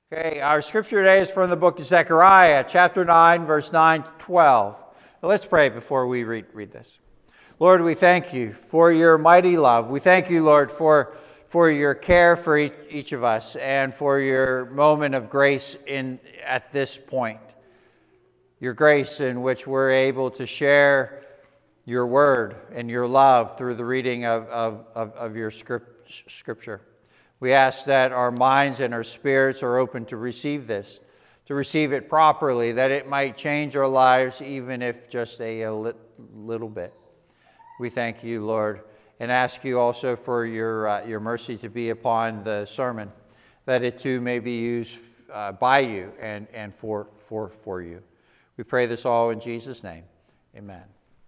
Okay, our scripture today is from the book of Zechariah, chapter 9, verse 9 to 12. Now let's pray before we read this. Lord, we thank you for your mighty love. We thank you, Lord, for your care for each of us and for your moment of grace at this point. Your grace in which we're able to share your word and your love through the reading of your scripture. We ask that our minds and our spirits are open to receive this, to receive it properly, that it might change our lives even if just a little bit. We thank you, Lord, and ask you also for your mercy to be upon the sermon, that it too may be used by you and for you. We pray this all in Jesus' name. Amen.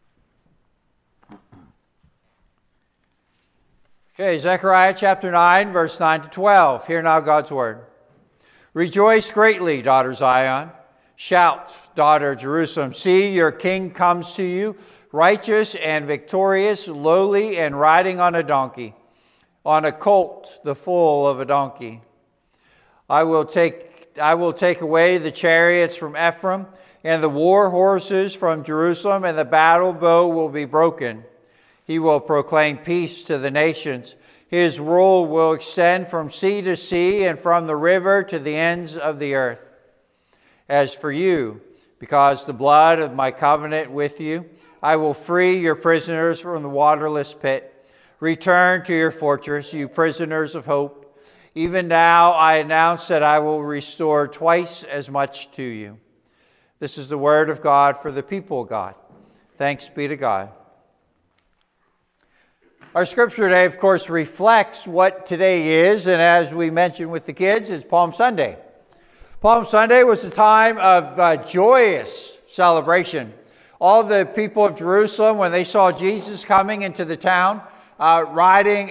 Okay, Zechariah chapter 9, verse 9 to 12. Hear now God's word. Rejoice greatly, daughter Zion. Shout, daughter Jerusalem. See, your king comes to you, righteous and victorious, lowly and riding on a donkey, on a colt, the foal of a donkey. I will take away the chariots from Ephraim, and the war horses from Jerusalem, and the battle bow will be broken. He will proclaim peace to the nations. His rule will extend from sea to sea and from the river to the ends of the earth. As for you, because the blood of my covenant with you, I will free your prisoners from the waterless pit. Return to your fortress, you prisoners of hope. Even now I announce that I will restore twice as much to you. This is the word of God for the people of God. Thanks be to God. Our scripture today, of course, reflects what today is, and as we mentioned with the kids, it's Palm Sunday. Palm Sunday was a time of joyous celebration. All the people of Jerusalem, when they saw Jesus coming into the town, riding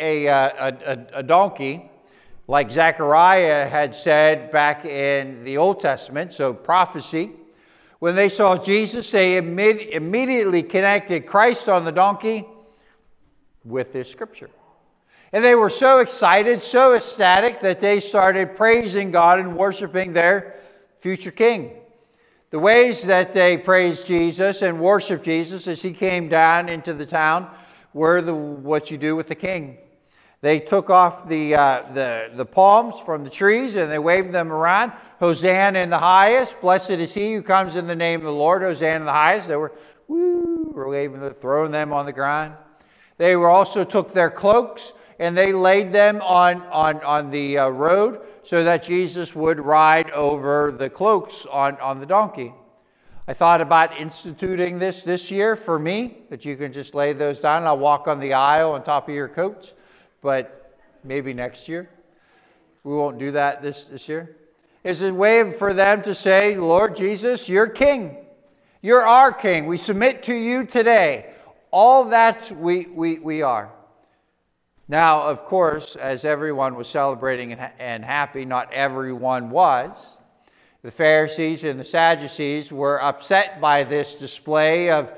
a donkey, like Zechariah had said back in the Old Testament, so prophecy. When they saw Jesus, they immediately connected Christ on the donkey with this scripture. And they were so excited, so ecstatic, that they started praising God and worshiping their future king. The ways that they praised Jesus and worshiped Jesus as he came down into the town were what you do with the king. They took off the palms from the trees and they waved them around. Hosanna in the highest. Blessed is he who comes in the name of the Lord. Hosanna in the highest. They were waving, throwing them on the ground. They also took their cloaks and they laid them on the road so that Jesus would ride over the cloaks on the donkey. I thought about instituting this year for me, that you can just lay those down and I'll walk on the aisle on top of your coats, but maybe next year. We won't do that this year. It's a way for them to say, Lord Jesus, you're king. You're our king. We submit to you today. All that we are. Now, of course, as everyone was celebrating and happy, not everyone was. The Pharisees and the Sadducees were upset by this display of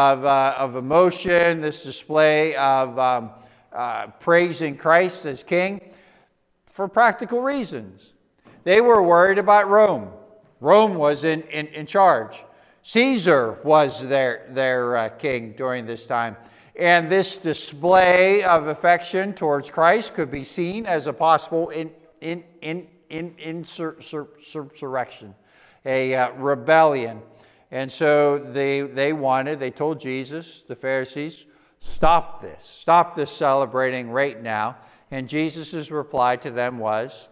emotion, this display of praising Christ as king, for practical reasons. They were worried about Rome. Rome was in charge. Caesar was their king during this time. And this display of affection towards Christ could be seen as a possible insurrection, a rebellion. And so they told Jesus, the Pharisees, stop this celebrating right now. And Jesus' reply to them was,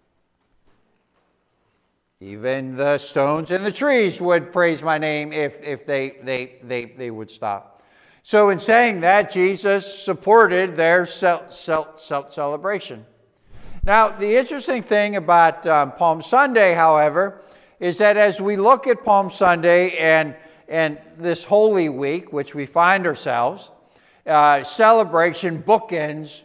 even the stones and the trees would praise my name if they would stop. So in saying that, Jesus supported their celebration. Now, the interesting thing about Palm Sunday, however, is that as we look at Palm Sunday and this Holy Week, which we find ourselves, celebration bookends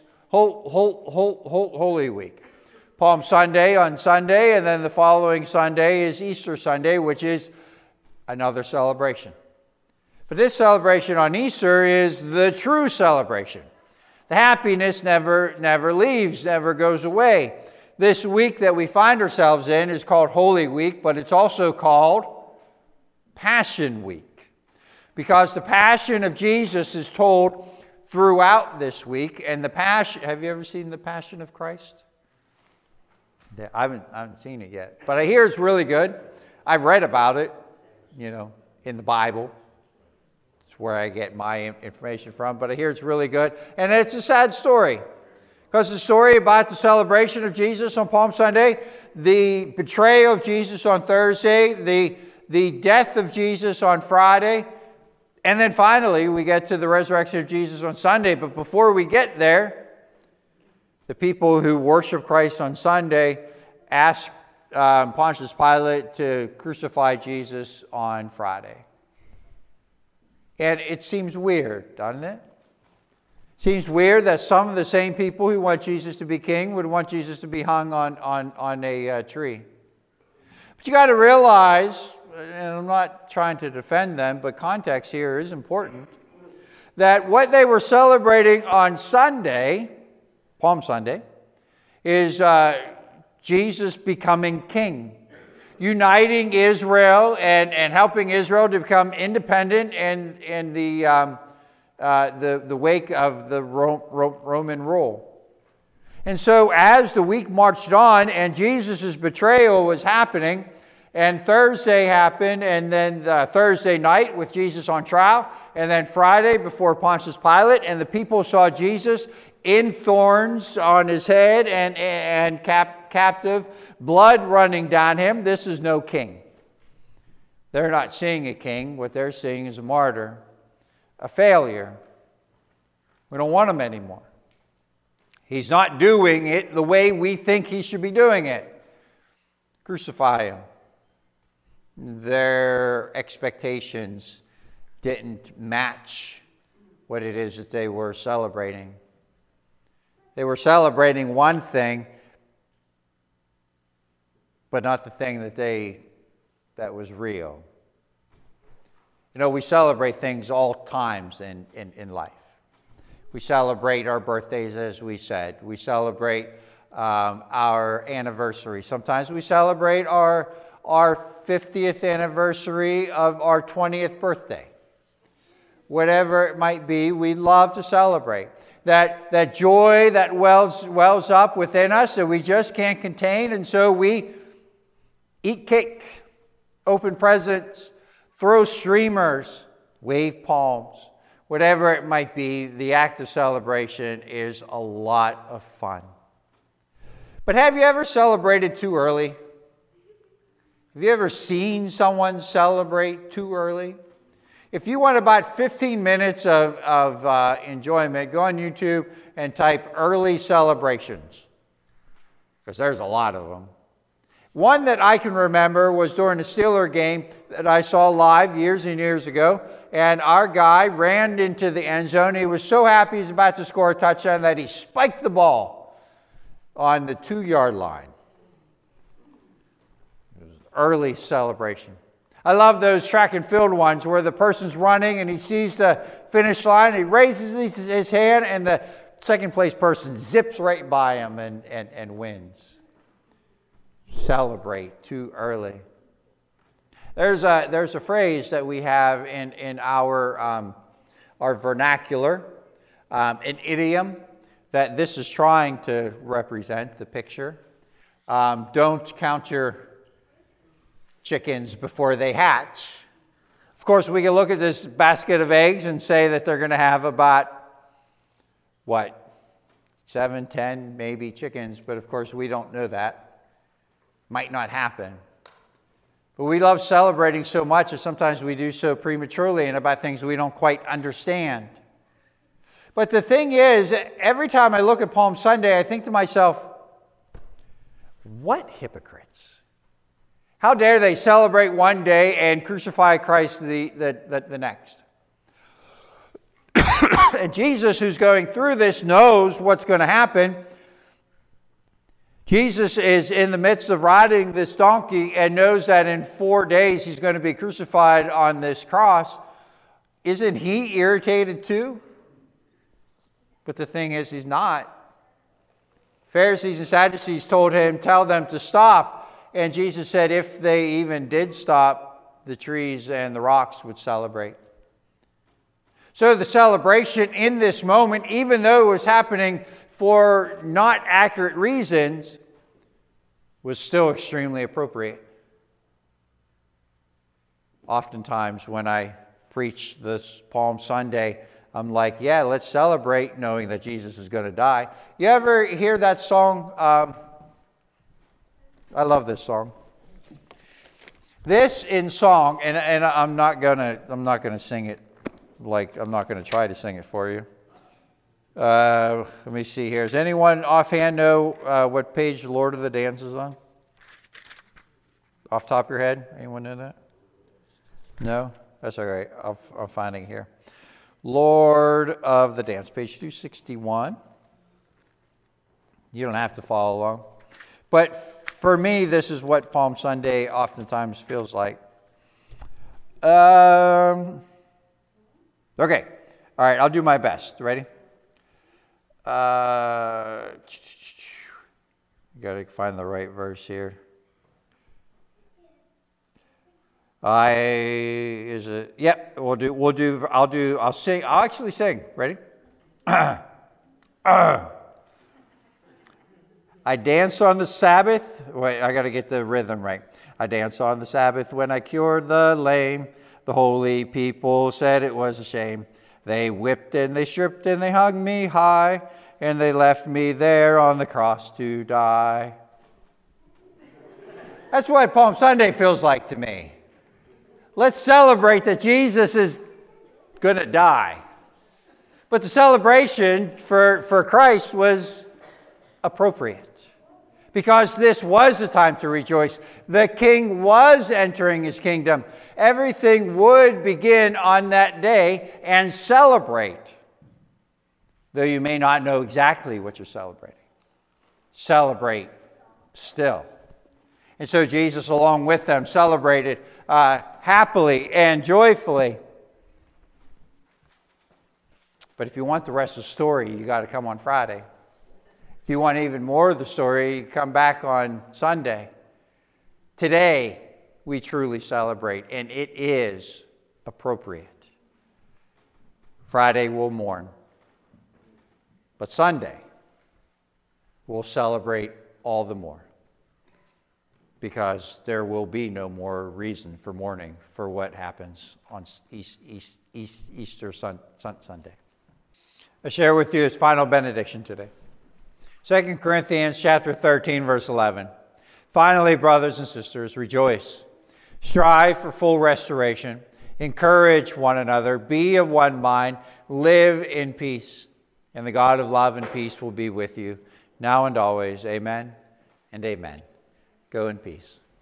Holy Week. Palm Sunday on Sunday, and then the following Sunday is Easter Sunday, which is another celebration. But this celebration on Easter is the true celebration. The happiness never leaves, never goes away. This week that we find ourselves in is called Holy Week, but it's also called Passion Week, because the Passion of Jesus is told throughout this week. And the Passion, have you ever seen the Passion of Christ? I haven't seen it yet, but I hear it's really good. I've read about it, in the Bible. It's where I get my information from, but I hear it's really good. And it's a sad story, because the story about the celebration of Jesus on Palm Sunday, the betrayal of Jesus on Thursday, the death of Jesus on Friday, and then finally we get to the resurrection of Jesus on Sunday. But before we get there, the people who worship Christ on Sunday ask Pontius Pilate to crucify Jesus on Friday. And it seems weird, doesn't it? Seems weird that some of the same people who want Jesus to be king would want Jesus to be hung on a tree. But you got to realize, and I'm not trying to defend them, but context here is important, that what they were celebrating on Sunday, Palm Sunday, is Jesus becoming king, uniting Israel and helping Israel to become independent in the wake of the Roman rule. And so as the week marched on and Jesus' betrayal was happening, and Thursday happened, and then Thursday night with Jesus on trial, and then Friday before Pontius Pilate, and the people saw Jesus in thorns on his head and captive, blood running down him. This is no king. They're not seeing a king. What they're seeing is a martyr, a failure. We don't want him anymore. He's not doing it the way we think he should be doing it. Crucify him. Their expectations didn't match what it is that they were celebrating. They were celebrating one thing, but not the thing that was real. We celebrate things all times in life. We celebrate our birthdays, as we said. We celebrate our anniversary. Sometimes we celebrate our 50th anniversary of our 20th birthday. Whatever it might be, we love to celebrate. That joy that wells up within us that we just can't contain, and so we eat cake, open presents, throw streamers, wave palms. Whatever it might be, the act of celebration is a lot of fun. But have you ever celebrated too early? Have you ever seen someone celebrate too early? If you want about 15 minutes of enjoyment, go on YouTube and type early celebrations, because there's a lot of them. One that I can remember was during a Steeler game that I saw live years and years ago, and our guy ran into the end zone. He was so happy he's about to score a touchdown that he spiked the ball on the 2-yard line. It was an early celebration. I love those track and field ones where the person's running and he sees the finish line, he raises his hand, and the second place person zips right by him and wins. Celebrate too early. There's a phrase that we have in our vernacular, an idiom that this is trying to represent the picture. Don't count your chickens before they hatch. Of course, we can look at this basket of eggs and say that they're going to have about, 7, 10, maybe chickens, but of course we don't know that. Might not happen. But we love celebrating so much that sometimes we do so prematurely and about things we don't quite understand. But the thing is, every time I look at Palm Sunday, I think to myself, what hypocrites? How dare they celebrate one day and crucify Christ the next? And Jesus, who's going through this, knows what's going to happen. Jesus is in the midst of riding this donkey and knows that in 4 days he's going to be crucified on this cross. Isn't he irritated too? But the thing is, he's not. Pharisees and Sadducees told him, tell them to stop. And Jesus said if they even did stop, the trees and the rocks would celebrate. So the celebration in this moment, even though it was happening for not accurate reasons, was still extremely appropriate. Oftentimes when I preach this Palm Sunday, I'm like, yeah, let's celebrate knowing that Jesus is going to die. You ever hear that song? I love this song. This in song, and I'm not gonna sing it. Like, I'm not gonna try to sing it for you. Let me see here. Does anyone offhand know what page Lord of the Dance is on? Off the top of your head? Anyone know that? No? That's all right. I'll find it here. Lord of the Dance, page 261. You don't have to follow along. But for me, this is what Palm Sunday oftentimes feels like. Okay. All right, I'll do my best. Ready? Got to find the right verse here. Yep, I'll sing. I'll actually sing. Ready? I dance on the Sabbath. Wait, I got to get the rhythm right. I danced on the Sabbath when I cured the lame. The holy people said it was a shame. They whipped and they stripped and they hung me high, and they left me there on the cross to die. That's what Palm Sunday feels like to me. Let's celebrate that Jesus is going to die. But the celebration for Christ was appropriate, because this was the time to rejoice. The King was entering his kingdom. Everything would begin on that day and celebrate, though you may not know exactly what you're celebrating. Celebrate still. And so Jesus, along with them, celebrated happily and joyfully. But if you want the rest of the story, you got to come on Friday. If you want even more of the story, come back on Sunday. Today, we truly celebrate, and it is appropriate. Friday, we'll mourn. But Sunday, we'll celebrate all the more, because there will be no more reason for mourning for what happens on Easter Sunday. I share with you his final benediction today. 2 Corinthians chapter 13, verse 11. Finally, brothers and sisters, rejoice. Strive for full restoration. Encourage one another. Be of one mind. Live in peace. And the God of love and peace will be with you, now and always. Amen and amen. Go in peace.